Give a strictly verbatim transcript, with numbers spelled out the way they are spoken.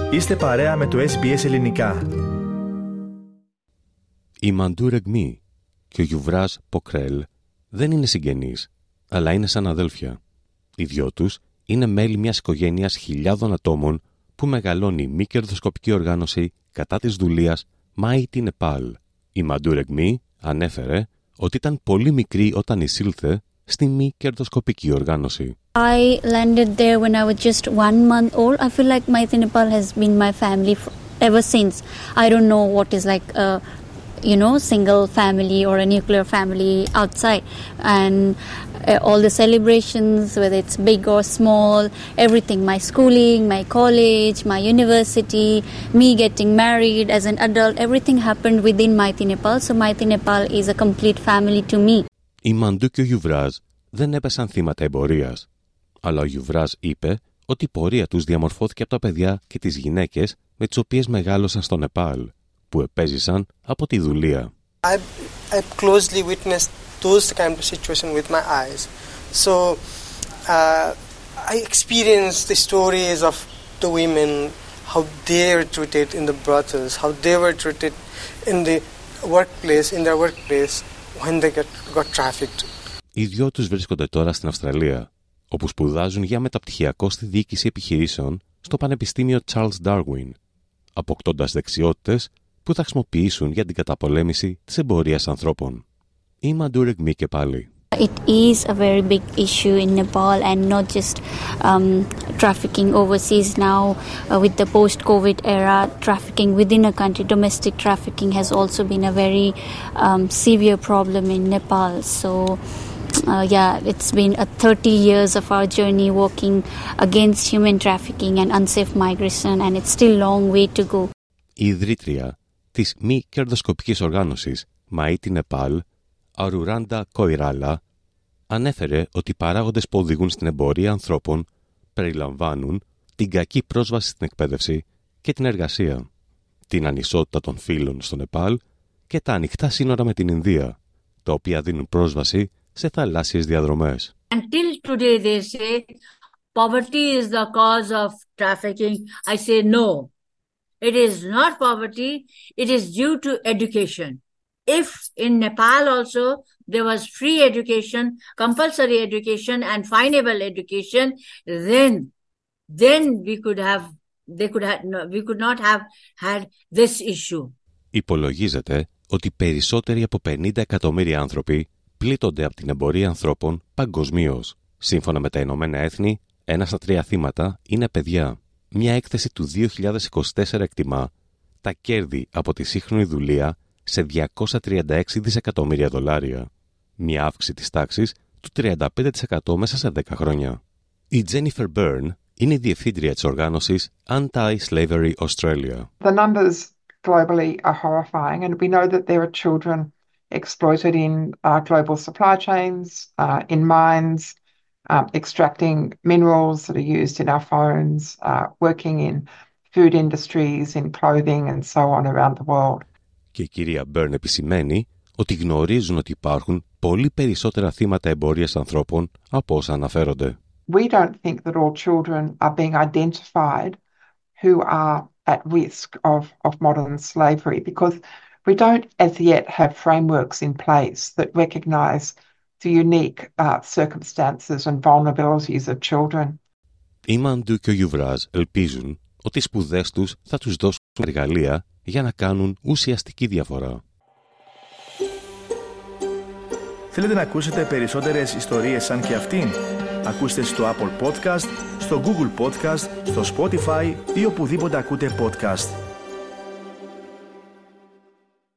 Είστε παρέα με το ες μπι ες Ελληνικά. Η Μαντού Ρεγμί και ο Γιουβράζ Ποκρέλ δεν είναι συγγενείς, αλλά είναι σαν αδέλφια. Οι δυο τους είναι μέλη μιας οικογένειας χιλιάδων ατόμων που μεγαλώνει μη κερδοσκοπική οργάνωση κατά της δουλείας Mighty Nepal. Η Μαντού Ρεγμί ανέφερε ότι ήταν πολύ μικρή όταν εισήλθε στη μη κερδοσκοπική οργάνωση. I landed there when I was just one month old. I feel like Mighty Nepal has been my family ever since. I don't know what is like a, you know, single family or a nuclear family outside. And uh, all the celebrations, whether it's big or small, everything, my schooling, my college, my university, me getting married as an adult, everything happened within Mighty Nepal. So Mighty Nepal is a complete family to me. Η Μαντού και ο Γιουβράζ δεν έπεσαν θύματα εμπορίας. Αλλά ο Γιουβράζ είπε ότι η πορεία τους διαμορφώθηκε από τα παιδιά και τις γυναίκες με τις οποίες μεγάλωσαν στο Νεπάλ, που επέζησαν από τη δουλεία. I I closely witnessed those kind of situation with my eyes. So uh, I experienced the stories of the women, how they were treated in the brothels, how they were treated in the workplace, in their workplace when they got, got trafficked. Οι δυο τους βρίσκονται τώρα στην Αυστραλία, όπου σπουδάζουν για μεταπτυχιακό στη διοίκηση επιχειρήσεων στο Πανεπιστήμιο Charles Darwin, αποκτώντας δεξιότητες που θα χρησιμοποιήσουν για την καταπολέμηση της εμπορίας ανθρώπων. Η Μαντού Ρεγμί και πάλι. It is a very big issue in Nepal, and not just um, trafficking overseas now uh, with the post-COVID era. Trafficking within a country, domestic trafficking has also been a very um, severe problem in Nepal. So uh, yeah, it's been a thirty years of our journey working against human trafficking and unsafe migration, and it's still a long way to go. Η ιδρύτρια της μη κερδοσκοπικής οργάνωσης Mighty Nepal, Αρουράντα Κοϊράλα, ανέφερε ότι οι παράγοντες που οδηγούν στην εμπορία ανθρώπων περιλαμβάνουν την κακή πρόσβαση στην εκπαίδευση και την εργασία, την ανισότητα των φύλων στο Νεπάλ και τα ανοιχτά σύνορα με την Ινδία, τα οποία δίνουν πρόσβαση σε θαλάσσιες διαδρομές. Until today they say poverty is the cause of trafficking. I say no. It is not poverty, it is due to education. If in Nepal also there was free education, compulsory education and finable education, then then we could have they could have no, we could not have had this issue. Υπολογίζεται ότι περισσότεροι από πενήντα εκατομμύρια άνθρωποι πλήττονται από την εμπορία ανθρώπων παγκοσμίως. Σύμφωνα με τα Ηνωμένα Έθνη, ένα στα τρία θύματα είναι παιδιά. Μια έκθεση του δύο χιλιάδες είκοσι τέσσερα εκτιμά τα κέρδη από τη σύγχρονη δουλεία σε διακόσια τριάντα έξι δισεκατομμύρια δολάρια. Μια αύξηση της τάξης του τριάντα πέντε τοις εκατό μέσα σε δέκα χρόνια. Η Jennifer Byrne είναι η διευθύντρια της οργάνωσης Anti-Slavery Australia. The numbers globally are horrifying, and we know that there are children exploited in uh, global supply chains, uh, in mines, um, extracting minerals that are used in our phones, uh, working in food industries, in clothing and so on around the world. Και η κυρία Μπέρν επισημαίνει ότι γνωρίζουν ότι υπάρχουν πολύ περισσότερα θύματα εμπορίας ανθρώπων από όσα αναφέρονται. We don't think that all children are being identified who are at risk of, of modern slavery because we don't as yet have frameworks in place that recognise the unique uh, circumstances and vulnerabilities of children. Η Μαντού και ο Γιουβράζ ελπίζουν ότι οι σπουδές τους θα τους δώσουν εργαλεία για να κάνουν ουσιαστική διαφορά. Θέλετε να ακούσετε περισσότερες ιστορίες σαν και αυτήν? Ακούστε στο Apple Podcast, στο Google Podcast, στο Spotify ή οπουδήποτε ακούτε podcast.